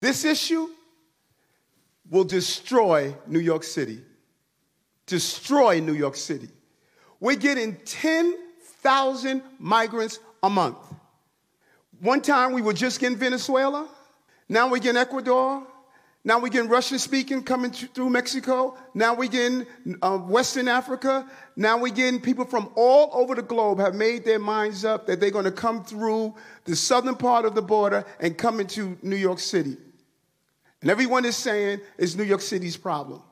This issue will destroy New York City. Destroy New York City. We're getting 10,000 migrants a month. One time we were just getting Venezuela. Now we're getting Ecuador. Now we're getting Russian-speaking coming through Mexico. Now we're getting Western Africa. Now we're getting people from all over the globe have made their minds up that they're going to come through the southern part of the border and come into New York City. And everyone is saying it's New York City's problem.